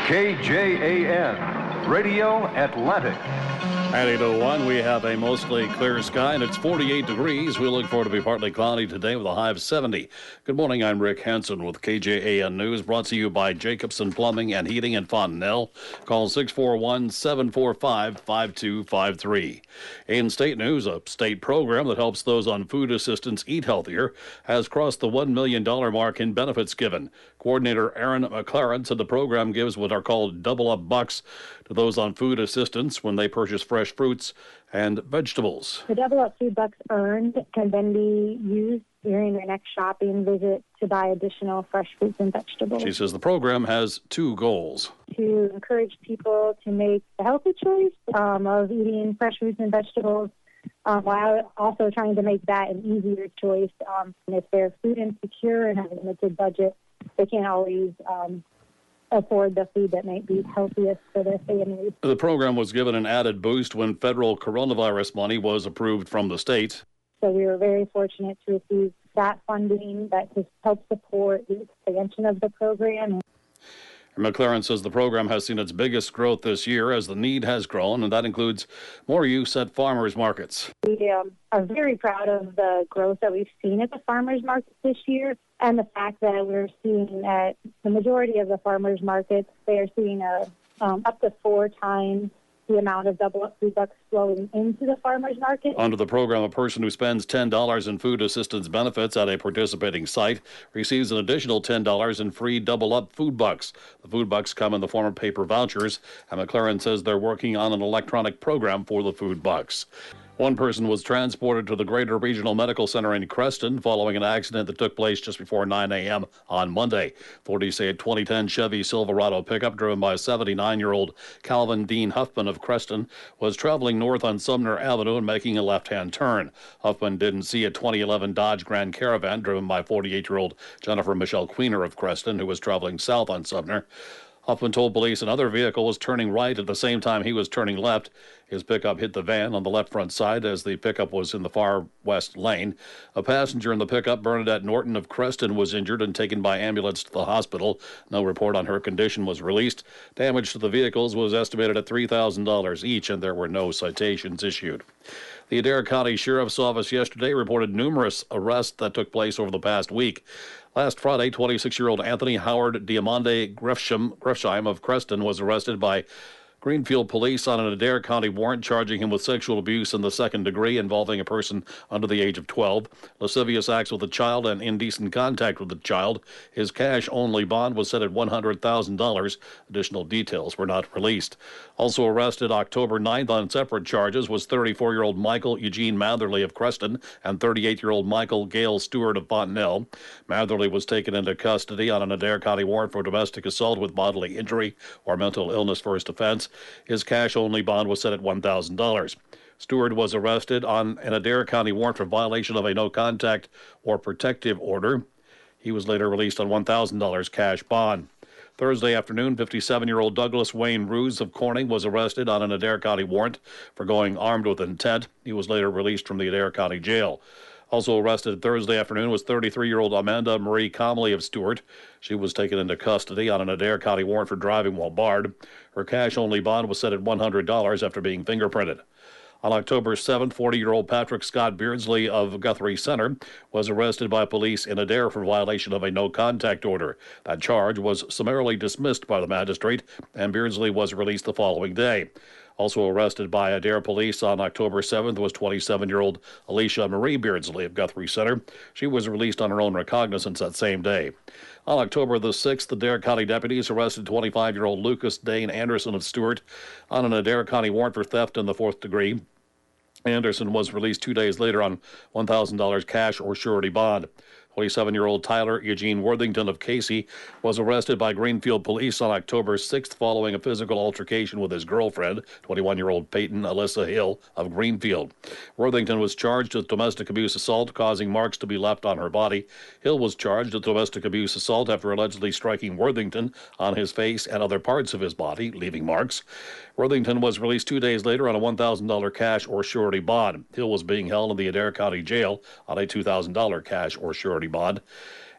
KJAN, Radio Atlantic. At 8:01, we have a mostly clear sky, and it's 48 degrees. We look forward to be partly cloudy today with a high of 70. Good morning, I'm Rick Hansen with KJAN News, brought to you by Jacobson Plumbing and Heating in Fontenelle. Call 641-745-5253. In state news, a state program that helps those on food assistance eat healthier has crossed the $1 million mark in benefits given. Coordinator Aaron McLaren said the program gives what are called double-up bucks to those on food assistance when they purchase fresh fruits and vegetables. The double-up food bucks earned can then be used during their next shopping visit to buy additional fresh fruits and vegetables. She says the program has two goals. To encourage people to make the healthy choice of eating fresh fruits and vegetables, while also trying to make that an easier choice. If they're food insecure and have a limited budget, they can't always afford the food that might be healthiest for their families. The program was given an added boost when federal coronavirus money was approved from the state. So we were very fortunate to receive that funding that just helped support the expansion of the program. McLaren says the program has seen its biggest growth this year as the need has grown, and that includes more use at farmers markets. We are very proud of the growth that we've seen at the farmers markets this year, and the fact that we're seeing at the majority of the farmers markets, they are seeing up to 4 times the amount of double-up food bucks flowing into the farmers market. Under the program, a person who spends $10 in food assistance benefits at a participating site receives an additional $10 in free double-up food bucks. The food bucks come in the form of paper vouchers, and McLaren says they're working on an electronic program for the food bucks. One person was transported to the Greater Regional Medical Center in Creston following an accident that took place just before 9 a.m. on Monday. Authorities say a 2010 Chevy Silverado pickup driven by 79-year-old Calvin Dean Huffman of Creston was traveling north on Sumner Avenue and making a left-hand turn. Huffman didn't see a 2011 Dodge Grand Caravan driven by 48-year-old Jennifer Michelle Queener of Creston, who was traveling south on Sumner. Huffman told police another vehicle was turning right at the same time he was turning left. His pickup hit the van on the left front side as the pickup was in the far west lane. A passenger in the pickup, Bernadette Norton of Creston, was injured and taken by ambulance to the hospital. No report on her condition was released. Damage to the vehicles was estimated at $3,000 each, and there were no citations issued. The Adair County Sheriff's Office yesterday reported numerous arrests that took place over the past week. Last Friday, 26-year-old Anthony Howard Diamande Grefsheim of Creston was arrested by Greenfield police on an Adair County warrant charging him with sexual abuse in the second degree involving a person under the age of 12, lascivious acts with a child, and indecent contact with the child. His cash-only bond was set at $100,000. Additional details were not released. Also arrested October 9th on separate charges was 34-year-old Michael Eugene Matherly of Creston and 38-year-old Michael Gale Stewart of Fontenelle. Matherly was taken into custody on an Adair County warrant for domestic assault with bodily injury or mental illness first offense. His cash-only bond was set at $1,000. Stewart was arrested on an Adair County warrant for violation of a no-contact or protective order. He was later released on $1,000 cash bond. Thursday afternoon, 57-year-old Douglas Wayne Ruse of Corning was arrested on an Adair County warrant for going armed with intent. He was later released from the Adair County jail. Also arrested Thursday afternoon was 33-year-old Amanda Marie Comley of Stewart. She was taken into custody on an Adair County warrant for driving while barred. Her cash-only bond was set at $100 after being fingerprinted. On October 7th, 40-year-old Patrick Scott Beardsley of Guthrie Center was arrested by police in Adair for violation of a no-contact order. That charge was summarily dismissed by the magistrate, and Beardsley was released the following day. Also arrested by Adair police on October 7th was 27-year-old Alicia Marie Beardsley of Guthrie Center. She was released on her own recognizance that same day. On October the 6th, Adair County deputies arrested 25-year-old Lucas Dane Anderson of Stewart on an Adair County warrant for theft in the fourth degree. Anderson was released 2 days later on $1,000 cash or surety bond. 27-year-old Tyler Eugene Worthington of Casey was arrested by Greenfield police on October 6th following a physical altercation with his girlfriend, 21-year-old Peyton Alyssa Hill of Greenfield. Worthington was charged with domestic abuse assault, causing marks to be left on her body. Hill was charged with domestic abuse assault after allegedly striking Worthington on his face and other parts of his body, leaving marks. Worthington was released 2 days later on a $1,000 cash or surety bond. Hill was being held in the Adair County Jail on a $2,000 cash or surety bond.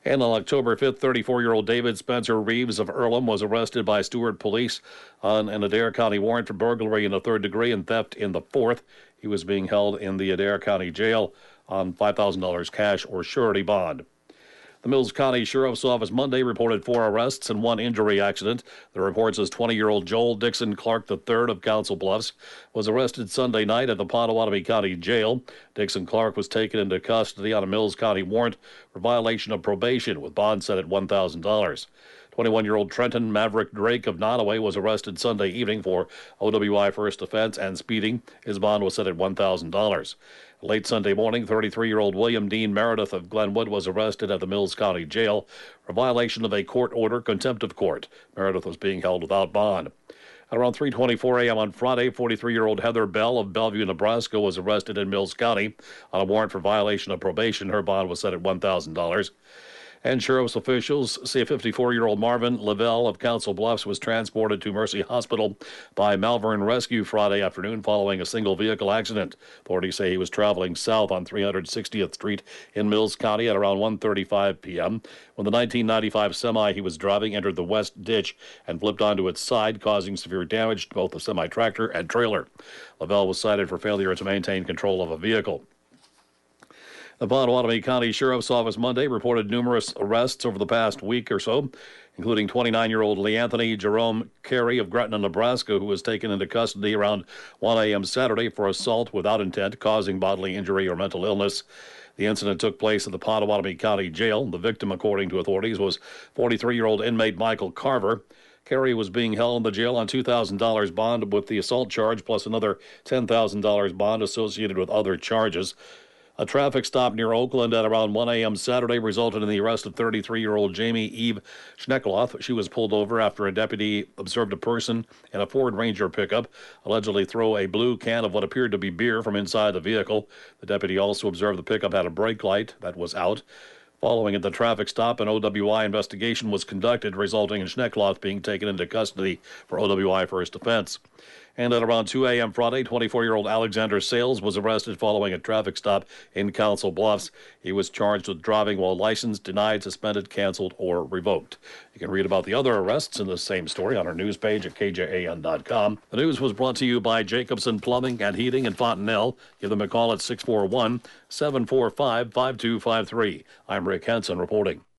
And on October 5th, 34-year-old David Spencer Reeves of Earlham was arrested by Stewart police on an Adair County warrant for burglary in the third degree and theft in the fourth. He was being held in the Adair County Jail on $5,000 cash or surety bond. The Mills County Sheriff's Office Monday reported 4 arrests and 1 injury accident. The report says 20-year-old Joel Dixon Clark III of Council Bluffs was arrested Sunday night at the Pottawatomie County Jail. Dixon Clark was taken into custody on a Mills County warrant for violation of probation with bond set at $1,000. 21-year-old Trenton Maverick Drake of Nodaway was arrested Sunday evening for OWI first offense and speeding. His bond was set at $1,000. Late Sunday morning, 33-year-old William Dean Meredith of Glenwood was arrested at the Mills County Jail for violation of a court order, contempt of court. Meredith was being held without bond. At around 3:24 a.m. on Friday, 43-year-old Heather Bell of Bellevue, Nebraska was arrested in Mills County on a warrant for violation of probation. Her bond was set at $1,000. And sheriff's officials say 54-year-old Marvin Lavelle of Council Bluffs was transported to Mercy Hospital by Malvern Rescue Friday afternoon following a single vehicle accident. Authorities say he was traveling south on 360th Street in Mills County at around 1:35 p.m. when the 1995 semi he was driving entered the west ditch and flipped onto its side, causing severe damage to both the semi-tractor and trailer. Lavelle was cited for failure to maintain control of a vehicle. The Pottawatomie County Sheriff's Office Monday reported numerous arrests over the past week or so, including 29-year-old Leanthony Jerome Carey of Gretna, Nebraska, who was taken into custody around 1 a.m. Saturday for assault without intent, causing bodily injury or mental illness. The incident took place at the Pottawatomie County Jail. The victim, according to authorities, was 43-year-old inmate Michael Carver. Carey was being held in the jail on $2,000 bond with the assault charge, plus another $10,000 bond associated with other charges. A traffic stop near Oakland at around 1 a.m. Saturday resulted in the arrest of 33-year-old Jamie Eve Schneckloth. She was pulled over after a deputy observed a person in a Ford Ranger pickup allegedly throw a blue can of what appeared to be beer from inside the vehicle. The deputy also observed the pickup had a brake light that was out. Following the traffic stop, an OWI investigation was conducted, resulting in Schneckloth being taken into custody for OWI first offense. And at around 2 a.m. Friday, 24-year-old Alexander Sales was arrested following a traffic stop in Council Bluffs. He was charged with driving while licensed, denied, suspended, canceled, or revoked. You can read about the other arrests in the same story on our news page at KJAN.com. The news was brought to you by Jacobson Plumbing and Heating in Fontenelle. Give them a call at 641-745-5253. I'm Rick Henson reporting.